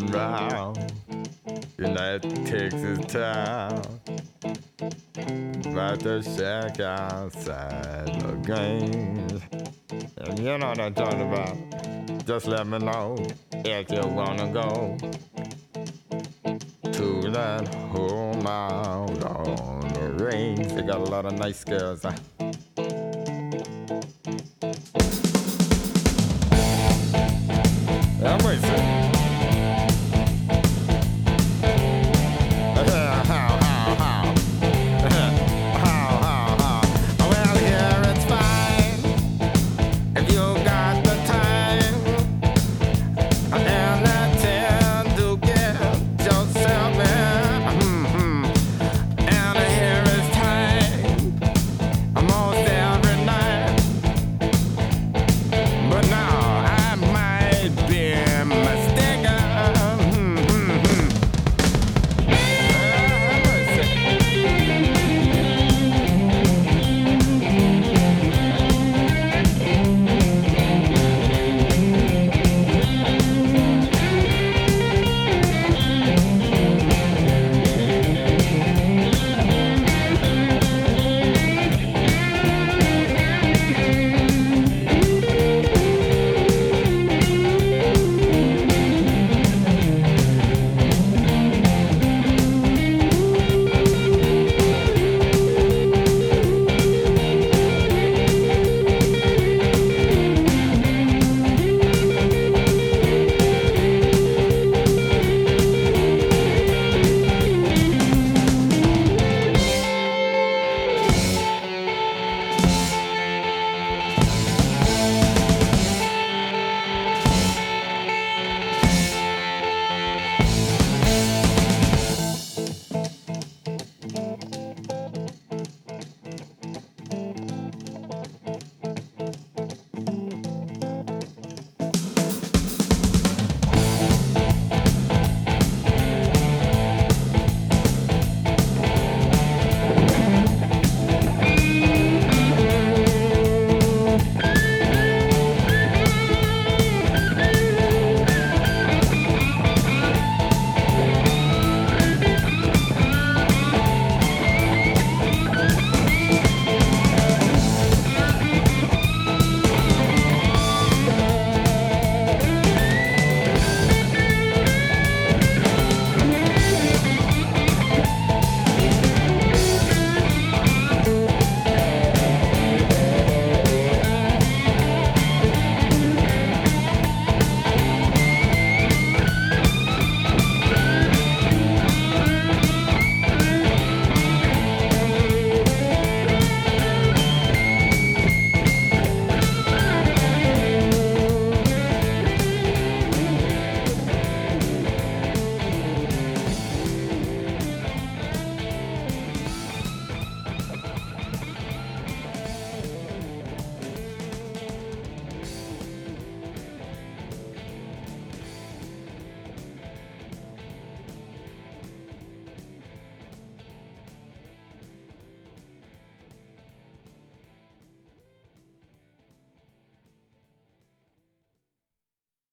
round in that Texas town. About to shack outside the games. And you know what I'm talking about. Just let me know if you wanna go to that home out on the range. They got a lot of nice girls.